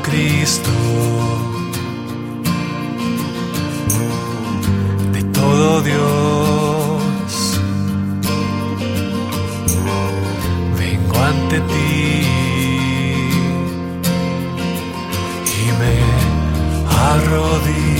Cristo, de todo Dios, vengo ante ti y me arrodillo